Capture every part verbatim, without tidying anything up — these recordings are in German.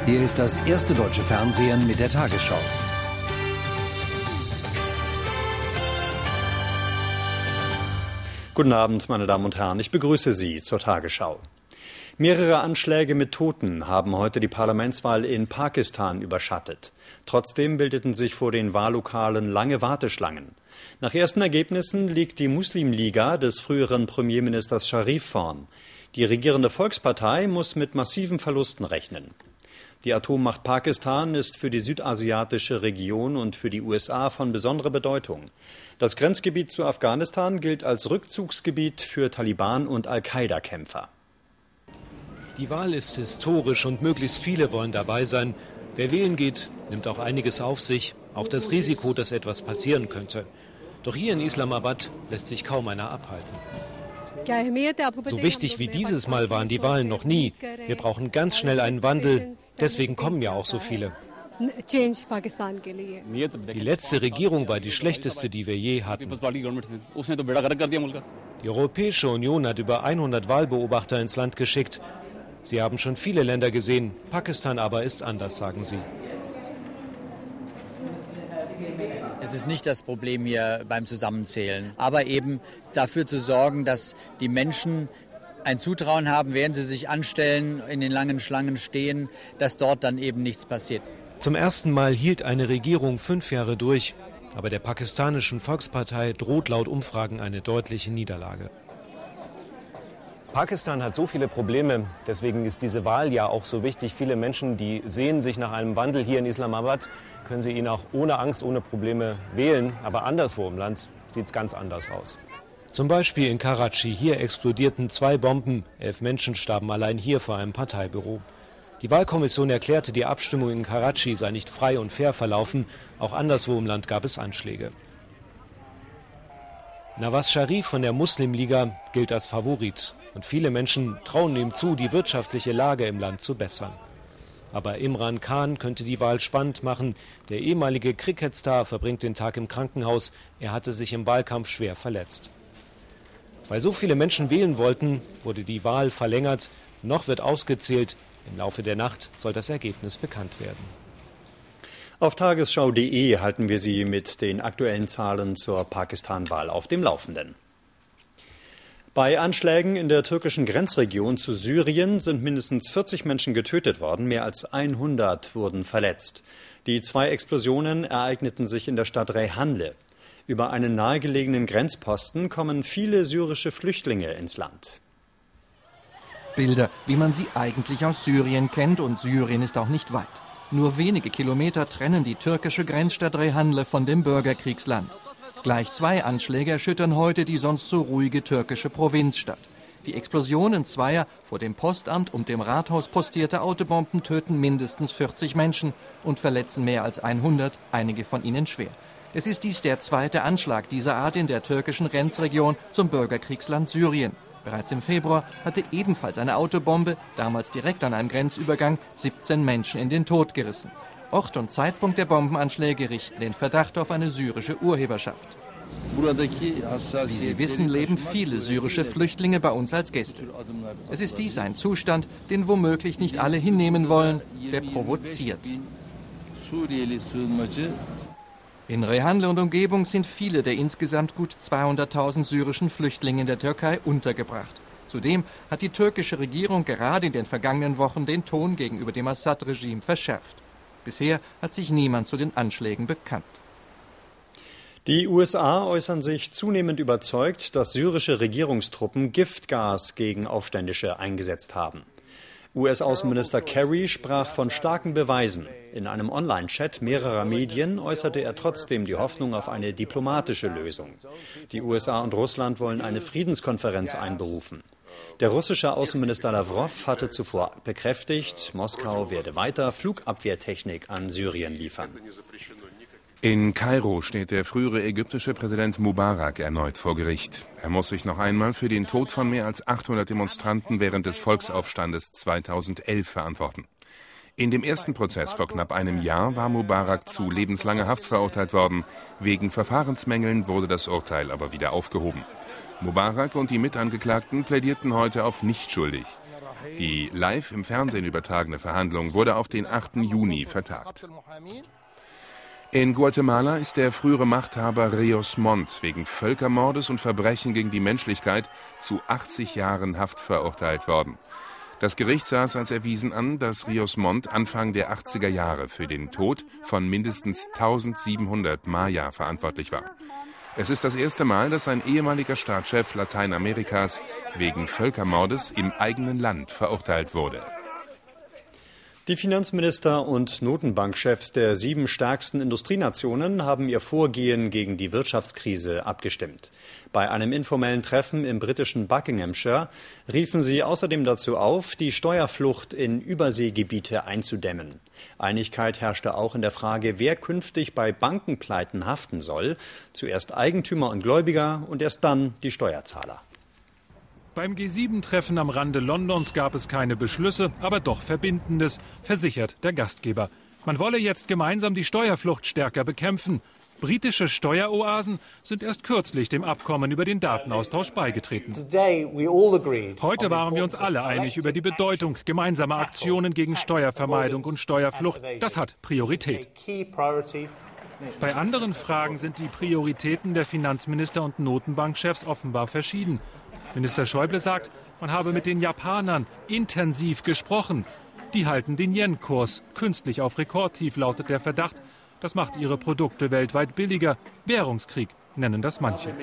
Hier ist das erste deutsche Fernsehen mit der Tagesschau. Guten Abend, meine Damen und Herren. Ich begrüße Sie zur Tagesschau. Mehrere Anschläge mit Toten haben heute die Parlamentswahl in Pakistan überschattet. Trotzdem bildeten sich vor den Wahllokalen lange Warteschlangen. Nach ersten Ergebnissen liegt die Muslimliga des früheren Premierministers Sharif vorn. Die regierende Volkspartei muss mit massiven Verlusten rechnen. Die Atommacht Pakistan ist für die südasiatische Region und für die U S A von besonderer Bedeutung. Das Grenzgebiet zu Afghanistan gilt als Rückzugsgebiet für Taliban- und Al-Qaida-Kämpfer. Die Wahl ist historisch und möglichst viele wollen dabei sein. Wer wählen geht, nimmt auch einiges auf sich, auch das Risiko, dass etwas passieren könnte. Doch hier in Islamabad lässt sich kaum einer abhalten. So wichtig wie dieses Mal waren die Wahlen noch nie. Wir brauchen ganz schnell einen Wandel. Deswegen kommen ja auch so viele. Die letzte Regierung war die schlechteste, die wir je hatten. Die Europäische Union hat über hundert Wahlbeobachter ins Land geschickt. Sie haben schon viele Länder gesehen. Pakistan aber ist anders, sagen sie. Es ist nicht das Problem hier beim Zusammenzählen, aber eben dafür zu sorgen, dass die Menschen ein Zutrauen haben, während sie sich anstellen, in den langen Schlangen stehen, dass dort dann eben nichts passiert. Zum ersten Mal hielt eine Regierung fünf Jahre durch, aber der pakistanischen Volkspartei droht laut Umfragen eine deutliche Niederlage. Pakistan hat so viele Probleme, deswegen ist diese Wahl ja auch so wichtig. Viele Menschen, die sehen sich nach einem Wandel hier in Islamabad, können sie ihn auch ohne Angst, ohne Probleme wählen. Aber anderswo im Land sieht es ganz anders aus. Zum Beispiel in Karachi. Hier explodierten zwei Bomben. Elf Menschen starben allein hier vor einem Parteibüro. Die Wahlkommission erklärte, die Abstimmung in Karachi sei nicht frei und fair verlaufen. Auch anderswo im Land gab es Anschläge. Nawaz Sharif von der Muslimliga gilt als Favorit. Und viele Menschen trauen ihm zu, die wirtschaftliche Lage im Land zu bessern. Aber Imran Khan könnte die Wahl spannend machen. Der ehemalige Cricketstar verbringt den Tag im Krankenhaus. Er hatte sich im Wahlkampf schwer verletzt. Weil so viele Menschen wählen wollten, wurde die Wahl verlängert. Noch wird ausgezählt. Im Laufe der Nacht soll das Ergebnis bekannt werden. Auf tagesschau punkt de halten wir Sie mit den aktuellen Zahlen zur Pakistan-Wahl auf dem Laufenden. Bei Anschlägen in der türkischen Grenzregion zu Syrien sind mindestens vierzig Menschen getötet worden, mehr als hundert wurden verletzt. Die zwei Explosionen ereigneten sich in der Stadt Reyhanlı. Über einen nahegelegenen Grenzposten kommen viele syrische Flüchtlinge ins Land. Bilder, wie man sie eigentlich aus Syrien kennt, und Syrien ist auch nicht weit. Nur wenige Kilometer trennen die türkische Grenzstadt Reyhanlı von dem Bürgerkriegsland. Gleich zwei Anschläge erschüttern heute die sonst so ruhige türkische Provinzstadt. Die Explosionen zweier vor dem Postamt und dem Rathaus postierter Autobomben töten mindestens vierzig Menschen und verletzen mehr als hundert, einige von ihnen schwer. Es ist dies der zweite Anschlag dieser Art in der türkischen Grenzregion zum Bürgerkriegsland Syrien. Bereits im Februar hatte ebenfalls eine Autobombe, damals direkt an einem Grenzübergang, siebzehn Menschen in den Tod gerissen. Ort und Zeitpunkt der Bombenanschläge richten den Verdacht auf eine syrische Urheberschaft. Wie Sie wissen, leben viele syrische Flüchtlinge bei uns als Gäste. Es ist dies ein Zustand, den womöglich nicht alle hinnehmen wollen, der provoziert. In Reyhanlı und Umgebung sind viele der insgesamt gut zweihunderttausend syrischen Flüchtlinge in der Türkei untergebracht. Zudem hat die türkische Regierung gerade in den vergangenen Wochen den Ton gegenüber dem Assad-Regime verschärft. Bisher hat sich niemand zu den Anschlägen bekannt. Die U S A äußern sich zunehmend überzeugt, dass syrische Regierungstruppen Giftgas gegen Aufständische eingesetzt haben. U S-Außenminister Kerry sprach von starken Beweisen. In einem Online-Chat mehrerer Medien äußerte er trotzdem die Hoffnung auf eine diplomatische Lösung. Die U S A und Russland wollen eine Friedenskonferenz einberufen. Der russische Außenminister Lawrow hatte zuvor bekräftigt, Moskau werde weiter Flugabwehrtechnik an Syrien liefern. In Kairo steht der frühere ägyptische Präsident Mubarak erneut vor Gericht. Er muss sich noch einmal für den Tod von mehr als achthundert Demonstranten während des Volksaufstandes zweitausendelf verantworten. In dem ersten Prozess vor knapp einem Jahr war Mubarak zu lebenslanger Haft verurteilt worden. Wegen Verfahrensmängeln wurde das Urteil aber wieder aufgehoben. Mubarak und die Mitangeklagten plädierten heute auf nicht schuldig. Die live im Fernsehen übertragene Verhandlung wurde auf den achten Juni vertagt. In Guatemala ist der frühere Machthaber Rios Montt wegen Völkermordes und Verbrechen gegen die Menschlichkeit zu achtzig Jahren Haft verurteilt worden. Das Gericht sah es als erwiesen an, dass Rios Montt Anfang der achtziger Jahre für den Tod von mindestens tausendsiebenhundert Maya verantwortlich war. Es ist das erste Mal, dass ein ehemaliger Staatschef Lateinamerikas wegen Völkermordes im eigenen Land verurteilt wurde. Die Finanzminister und Notenbankchefs der sieben stärksten Industrienationen haben ihr Vorgehen gegen die Wirtschaftskrise abgestimmt. Bei einem informellen Treffen im britischen Buckinghamshire riefen sie außerdem dazu auf, die Steuerflucht in Überseegebiete einzudämmen. Einigkeit herrschte auch in der Frage, wer künftig bei Bankenpleiten haften soll. Zuerst Eigentümer und Gläubiger und erst dann die Steuerzahler. Beim G sieben Treffen am Rande Londons gab es keine Beschlüsse, aber doch Verbindendes, versichert der Gastgeber. Man wolle jetzt gemeinsam die Steuerflucht stärker bekämpfen. Britische Steueroasen sind erst kürzlich dem Abkommen über den Datenaustausch beigetreten. Heute waren wir uns alle einig über die Bedeutung gemeinsamer Aktionen gegen Steuervermeidung und Steuerflucht. Das hat Priorität. Bei anderen Fragen sind die Prioritäten der Finanzminister und Notenbankchefs offenbar verschieden. Minister Schäuble sagt, man habe mit den Japanern intensiv gesprochen. Die halten den Yen-Kurs künstlich auf Rekordtief, lautet der Verdacht. Das macht ihre Produkte weltweit billiger. Währungskrieg nennen das manche.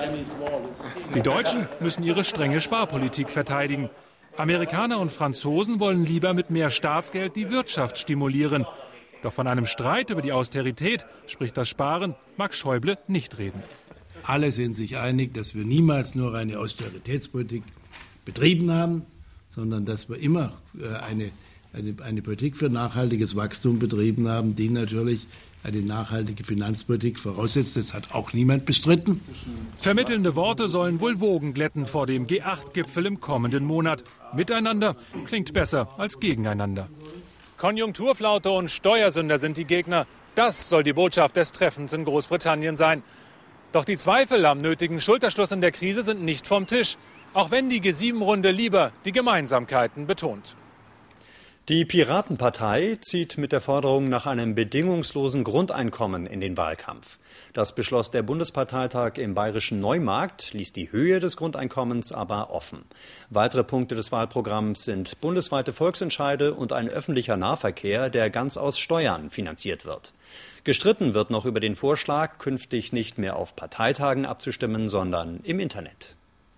Die Deutschen müssen ihre strenge Sparpolitik verteidigen. Amerikaner und Franzosen wollen lieber mit mehr Staatsgeld die Wirtschaft stimulieren. Doch von einem Streit über die Austerität, sprich das Sparen, mag Schäuble nicht reden. Alle sind sich einig, dass wir niemals nur eine Austeritätspolitik betrieben haben, sondern dass wir immer eine, eine, eine Politik für nachhaltiges Wachstum betrieben haben, die natürlich eine nachhaltige Finanzpolitik voraussetzt. Das hat auch niemand bestritten. Vermittelnde Worte sollen wohl Wogen glätten vor dem G acht Gipfel im kommenden Monat. Miteinander klingt besser als gegeneinander. Konjunkturflaute und Steuersünder sind die Gegner. Das soll die Botschaft des Treffens in Großbritannien sein. Doch die Zweifel am nötigen Schulterschluss in der Krise sind nicht vom Tisch, auch wenn die G sieben Runde lieber die Gemeinsamkeiten betont. Die Piratenpartei zieht mit der Forderung nach einem bedingungslosen Grundeinkommen in den Wahlkampf. Das beschloss der Bundesparteitag im bayerischen Neumarkt, ließ die Höhe des Grundeinkommens aber offen. Weitere Punkte des Wahlprogramms sind bundesweite Volksentscheide und ein öffentlicher Nahverkehr, der ganz aus Steuern finanziert wird. Gestritten wird noch über den Vorschlag, künftig nicht mehr auf Parteitagen abzustimmen, sondern im Internet.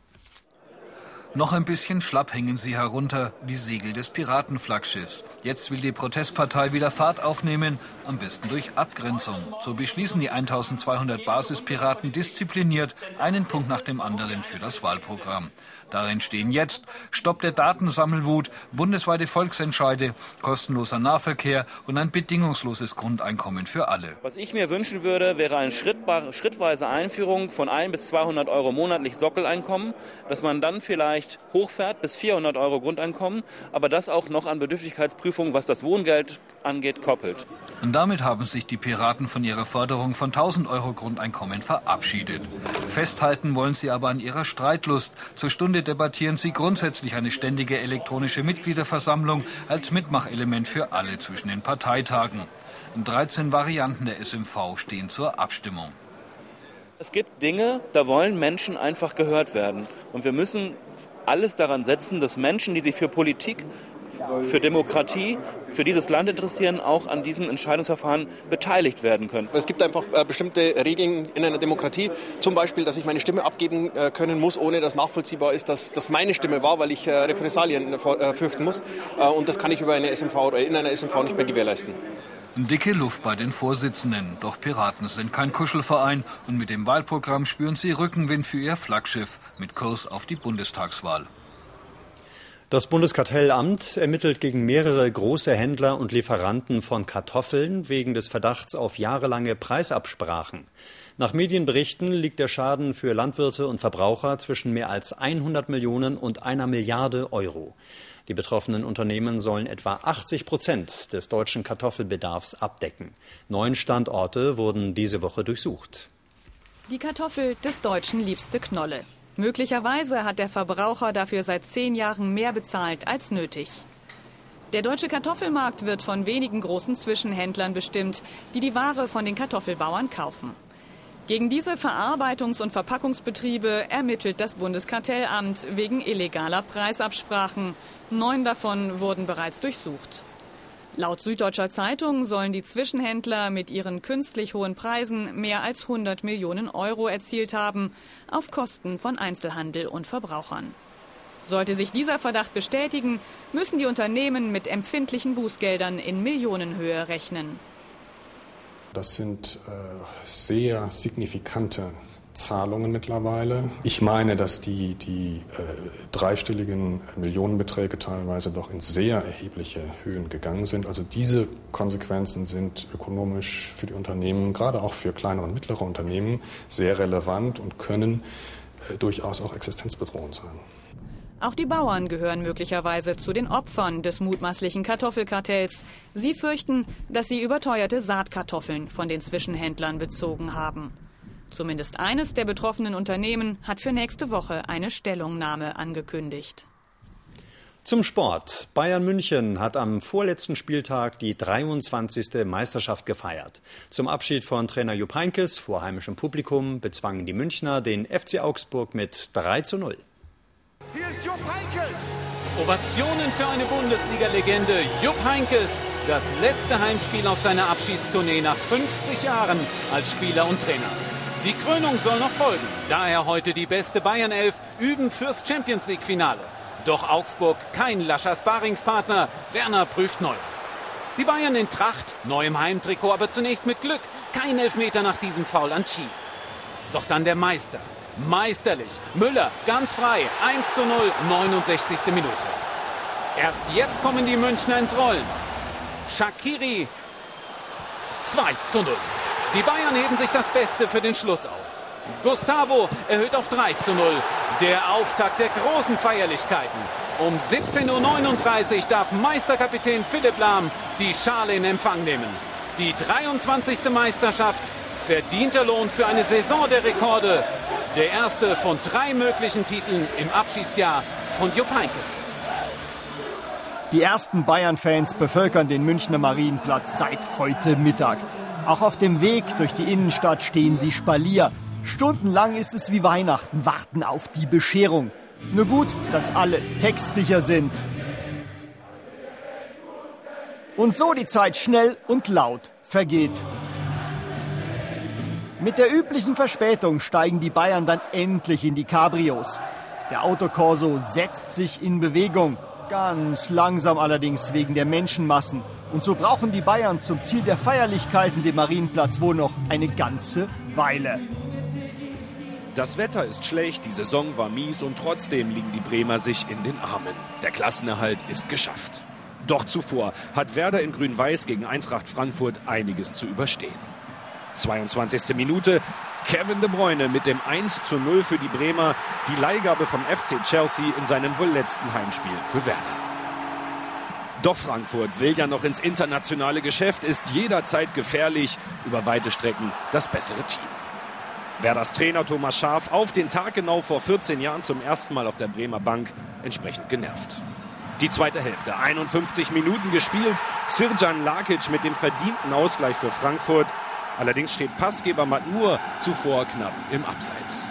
Noch ein bisschen schlapp hängen sie herunter, die Segel des Piratenflaggschiffs. Jetzt will die Protestpartei wieder Fahrt aufnehmen, am besten durch Abgrenzung. So beschließen die eintausendzweihundert Basispiraten diszipliniert einen Punkt nach dem anderen für das Wahlprogramm. Darin stehen jetzt Stopp der Datensammelwut, bundesweite Volksentscheide, kostenloser Nahverkehr und ein bedingungsloses Grundeinkommen für alle. Was ich mir wünschen würde, wäre eine schrittweise Einführung von ein bis zweihundert Euro monatlich Sockeleinkommen, dass man dann vielleicht hochfährt bis vierhundert Euro Grundeinkommen, aber das auch noch an Bedürftigkeitsprüfung, was das Wohngeld angeht, koppelt. Und damit haben sich die Piraten von ihrer Forderung von tausend Euro Grundeinkommen verabschiedet. Festhalten wollen sie aber an ihrer Streitlust. Zur Stunde debattieren sie grundsätzlich eine ständige elektronische Mitgliederversammlung als Mitmachelement für alle zwischen den Parteitagen. dreizehn Varianten der S M V stehen zur Abstimmung. Es gibt Dinge, da wollen Menschen einfach gehört werden. Und wir müssen alles daran setzen, dass Menschen, die sich für Politik, für Demokratie, für dieses Land interessieren, auch an diesem Entscheidungsverfahren beteiligt werden können. Es gibt einfach äh, bestimmte Regeln in einer Demokratie, zum Beispiel, dass ich meine Stimme abgeben äh, können muss, ohne dass nachvollziehbar ist, dass das meine Stimme war, weil ich äh, Repressalien äh, fürchten muss. Äh, und das kann ich über eine S M V oder in einer S M V nicht mehr gewährleisten. Dicke Luft bei den Vorsitzenden. Doch Piraten sind kein Kuschelverein und mit dem Wahlprogramm spüren sie Rückenwind für ihr Flaggschiff mit Kurs auf die Bundestagswahl. Das Bundeskartellamt ermittelt gegen mehrere große Händler und Lieferanten von Kartoffeln wegen des Verdachts auf jahrelange Preisabsprachen. Nach Medienberichten liegt der Schaden für Landwirte und Verbraucher zwischen mehr als hundert Millionen und einer Milliarde Euro. Die betroffenen Unternehmen sollen etwa achtzig Prozent des deutschen Kartoffelbedarfs abdecken. Neun Standorte wurden diese Woche durchsucht. Die Kartoffel des Deutschen liebste Knolle. Möglicherweise hat der Verbraucher dafür seit zehn Jahren mehr bezahlt als nötig. Der deutsche Kartoffelmarkt wird von wenigen großen Zwischenhändlern bestimmt, die die Ware von den Kartoffelbauern kaufen. Gegen diese Verarbeitungs- und Verpackungsbetriebe ermittelt das Bundeskartellamt wegen illegaler Preisabsprachen. Neun davon wurden bereits durchsucht. Laut Süddeutscher Zeitung sollen die Zwischenhändler mit ihren künstlich hohen Preisen mehr als hundert Millionen Euro erzielt haben, auf Kosten von Einzelhandel und Verbrauchern. Sollte sich dieser Verdacht bestätigen, müssen die Unternehmen mit empfindlichen Bußgeldern in Millionenhöhe rechnen. Das sind äh, sehr signifikante Zahlungen mittlerweile. Ich meine, dass die, die äh, dreistelligen Millionenbeträge teilweise doch in sehr erhebliche Höhen gegangen sind. Also diese Konsequenzen sind ökonomisch für die Unternehmen, gerade auch für kleine und mittlere Unternehmen, sehr relevant und können äh, durchaus auch existenzbedrohend sein. Auch die Bauern gehören möglicherweise zu den Opfern des mutmaßlichen Kartoffelkartells. Sie fürchten, dass sie überteuerte Saatkartoffeln von den Zwischenhändlern bezogen haben. Zumindest eines der betroffenen Unternehmen hat für nächste Woche eine Stellungnahme angekündigt. Zum Sport. Bayern München hat am vorletzten Spieltag die dreiundzwanzigste Meisterschaft gefeiert. Zum Abschied von Trainer Jupp Heynckes vor heimischem Publikum bezwangen die Münchner den F C Augsburg mit drei zu null. Hier ist Jupp Heynckes. Ovationen für eine Bundesliga-Legende. Jupp Heynckes. Das letzte Heimspiel auf seiner Abschiedstournee nach fünfzig Jahren als Spieler und Trainer. Die Krönung soll noch folgen. Daher heute die beste Bayern-Elf üben fürs Champions-League-Finale. Doch Augsburg kein lascher Sparingspartner. Werner prüft neu. Die Bayern in Tracht, neu im Heimtrikot, aber zunächst mit Glück. Kein Elfmeter nach diesem Foul an Chi. Doch dann der Meister. Meisterlich. Müller ganz frei. eins zu null, neunundsechzigste Minute. Erst jetzt kommen die Münchner ins Rollen. Shaqiri zwei zu null. Die Bayern heben sich das Beste für den Schluss auf. Gustavo erhöht auf drei zu null. Der Auftakt der großen Feierlichkeiten. Um siebzehn Uhr neununddreißig darf Meisterkapitän Philipp Lahm die Schale in Empfang nehmen. Die dreiundzwanzigste Meisterschaft. Verdienter Lohn für eine Saison der Rekorde. Der erste von drei möglichen Titeln im Abschiedsjahr von Jupp Heynckes. Die ersten Bayern-Fans bevölkern den Münchner Marienplatz seit heute Mittag. Auch auf dem Weg durch die Innenstadt stehen sie Spalier. Stundenlang ist es wie Weihnachten, warten auf die Bescherung. Nur gut, dass alle textsicher sind. Und so die Zeit schnell und laut vergeht. Mit der üblichen Verspätung steigen die Bayern dann endlich in die Cabrios. Der Autokorso setzt sich in Bewegung. Ganz langsam allerdings wegen der Menschenmassen. Und so brauchen die Bayern zum Ziel der Feierlichkeiten den Marienplatz wohl noch eine ganze Weile. Das Wetter ist schlecht, die Saison war mies und trotzdem liegen die Bremer sich in den Armen. Der Klassenerhalt ist geschafft. Doch zuvor hat Werder in Grün-Weiß gegen Eintracht Frankfurt einiges zu überstehen. zweiundzwanzigste Minute, Kevin De Bruyne mit dem eins zu null für die Bremer, die Leihgabe vom F C Chelsea in seinem wohl letzten Heimspiel für Werder. Doch Frankfurt will ja noch ins internationale Geschäft, ist jederzeit gefährlich, über weite Strecken das bessere Team. Werders Trainer Thomas Schaaf auf den Tag genau vor vierzehn Jahren zum ersten Mal auf der Bremer Bank entsprechend genervt. Die zweite Hälfte, einundfünfzig Minuten gespielt, Srdjan Lakic mit dem verdienten Ausgleich für Frankfurt. Allerdings steht Passgeber Matmur zuvor knapp im Abseits.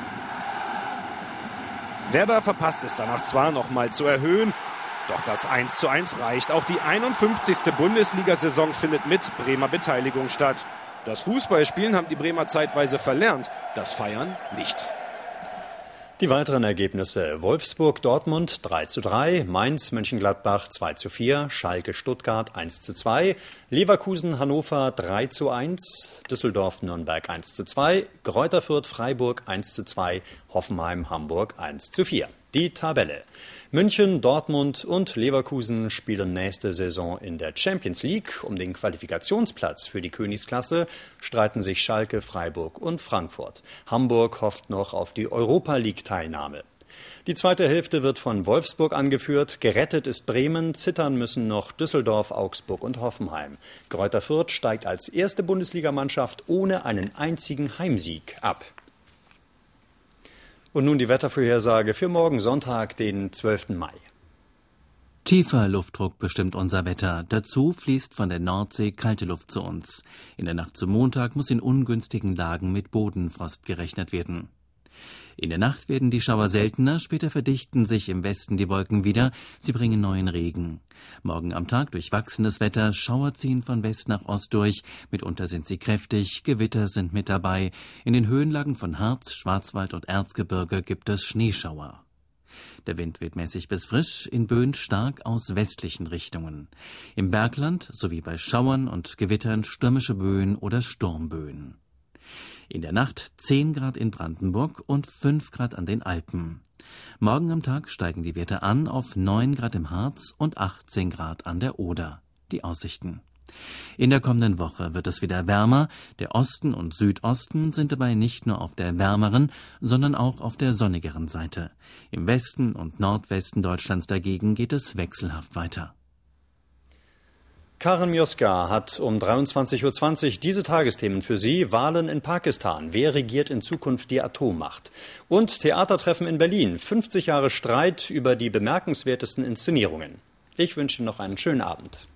Werder verpasst es danach zwar noch mal zu erhöhen, doch das eins zu eins reicht. Auch die einundfünfzigste Bundesliga-Saison findet mit Bremer Beteiligung statt. Das Fußballspielen haben die Bremer zeitweise verlernt, das Feiern nicht. Die weiteren Ergebnisse: Wolfsburg-Dortmund drei zu drei, Mainz-Mönchengladbach zwei zu vier, Schalke-Stuttgart eins zu zwei, Leverkusen-Hannover drei zu eins, Düsseldorf-Nürnberg eins zu zwei, Greuther Fürth-Freiburg eins zu zwei, Hoffenheim-Hamburg eins zu vier. Die Tabelle: München, Dortmund und Leverkusen spielen nächste Saison in der Champions League. Um den Qualifikationsplatz für die Königsklasse streiten sich Schalke, Freiburg und Frankfurt. Hamburg hofft noch auf die Europa-League-Teilnahme. Die zweite Hälfte wird von Wolfsburg angeführt. Gerettet ist Bremen, zittern müssen noch Düsseldorf, Augsburg und Hoffenheim. Greuther Fürth steigt als erste Bundesligamannschaft ohne einen einzigen Heimsieg ab. Und nun die Wettervorhersage für morgen Sonntag, den zwölften Mai. Tiefer Luftdruck bestimmt unser Wetter. Dazu fließt von der Nordsee kalte Luft zu uns. In der Nacht zum Montag muss in ungünstigen Lagen mit Bodenfrost gerechnet werden. In der Nacht werden die Schauer seltener, später verdichten sich im Westen die Wolken wieder, sie bringen neuen Regen. Morgen am Tag durchwachsenes Wetter, Schauer ziehen von West nach Ost durch, mitunter sind sie kräftig, Gewitter sind mit dabei. In den Höhenlagen von Harz, Schwarzwald und Erzgebirge gibt es Schneeschauer. Der Wind weht mäßig bis frisch, in Böen stark aus westlichen Richtungen. Im Bergland sowie bei Schauern und Gewittern stürmische Böen oder Sturmböen. In der Nacht zehn Grad in Brandenburg und fünf Grad an den Alpen. Morgen am Tag steigen die Werte an auf neun Grad im Harz und achtzehn Grad an der Oder. Die Aussichten. In der kommenden Woche wird es wieder wärmer. Der Osten und Südosten sind dabei nicht nur auf der wärmeren, sondern auch auf der sonnigeren Seite. Im Westen und Nordwesten Deutschlands dagegen geht es wechselhaft weiter. Karen Mioska hat um dreiundzwanzig Uhr zwanzig diese Tagesthemen für Sie. Wahlen in Pakistan. Wer regiert in Zukunft die Atommacht? Und Theatertreffen in Berlin. fünfzig Jahre Streit über die bemerkenswertesten Inszenierungen. Ich wünsche Ihnen noch einen schönen Abend.